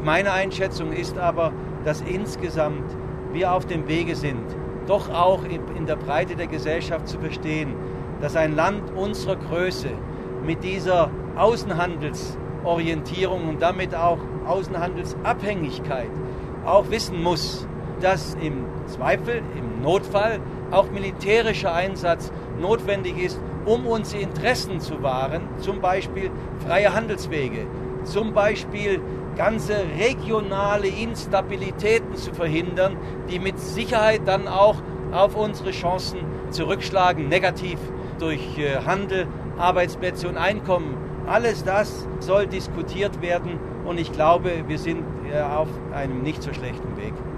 Meine Einschätzung ist aber, dass insgesamt wir auf dem Wege sind, doch auch in der Breite der Gesellschaft zu verstehen, dass ein Land unserer Größe mit dieser Außenhandelsorientierung und damit auch Außenhandelsabhängigkeit auch wissen muss, dass im Zweifel, im Notfall auch militärischer Einsatz notwendig ist, um unsere Interessen zu wahren, zum Beispiel freie Handelswege, zum Beispiel ganze regionale Instabilitäten zu verhindern, die mit Sicherheit dann auch auf unsere Chancen zurückschlagen, negativ durch Handel, Arbeitsplätze und Einkommen. Alles das soll diskutiert werden und ich glaube, wir sind auf einem nicht so schlechten Weg.